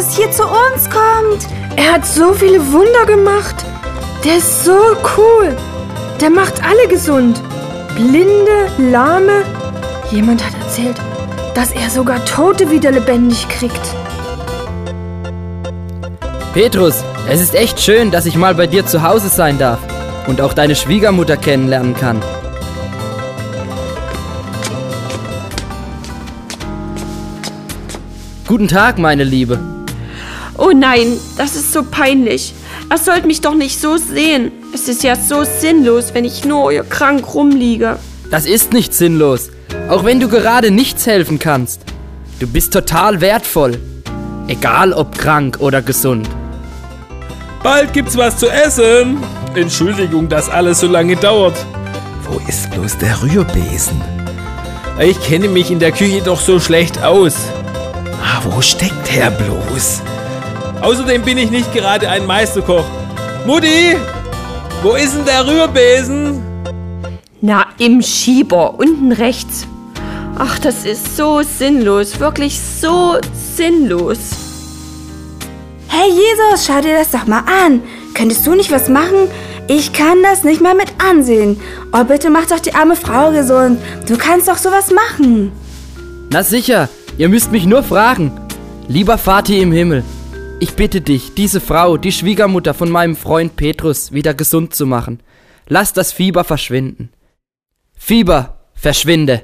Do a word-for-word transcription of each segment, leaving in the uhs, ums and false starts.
Jesus hier zu uns kommt. Er hat so viele Wunder gemacht. Der ist so cool. Der macht alle gesund. Blinde, Lahme. Jemand hat erzählt, dass er sogar Tote wieder lebendig kriegt. Petrus, es ist echt schön, dass ich mal bei dir zu Hause sein darf und auch deine Schwiegermutter kennenlernen kann. Guten Tag, meine Liebe. Oh nein, das ist so peinlich. Er sollte mich doch nicht so sehen. Es ist ja so sinnlos, wenn ich nur krank rumliege. Das ist nicht sinnlos, auch wenn du gerade nichts helfen kannst. Du bist total wertvoll, egal ob krank oder gesund. Bald gibt's was zu essen. Entschuldigung, dass alles so lange dauert. Wo ist bloß der Rührbesen? Ich kenne mich in der Küche doch so schlecht aus. Ah, wo steckt er bloß? Außerdem bin ich nicht gerade ein Meisterkoch. Mutti, wo ist denn der Rührbesen? Na, im Schieber, unten rechts. Ach, das ist so sinnlos, wirklich so sinnlos. Hey Jesus, schau dir das doch mal an. Könntest du nicht was machen? Ich kann das nicht mal mit ansehen. Oh, bitte mach doch die arme Frau gesund. Du kannst doch sowas machen. Na sicher, ihr müsst mich nur fragen. Lieber Vati im Himmel, ich bitte dich, diese Frau, die Schwiegermutter von meinem Freund Petrus, wieder gesund zu machen. Lass das Fieber verschwinden. Fieber, verschwinde!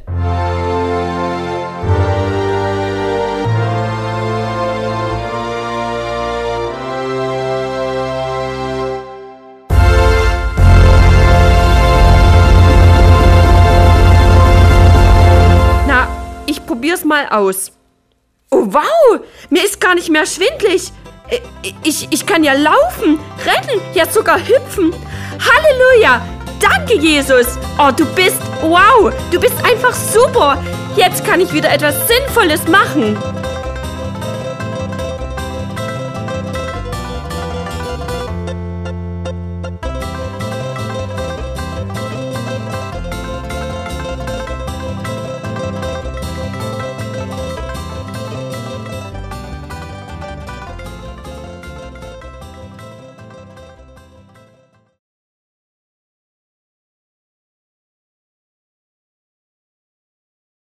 Na, ich probier's mal aus. Oh wow, mir ist gar nicht mehr schwindlig. Ich, ich kann ja laufen, rennen, ja sogar hüpfen. Halleluja! Danke, Jesus! Oh, du bist, wow, du bist einfach super! Jetzt kann ich wieder etwas Sinnvolles machen.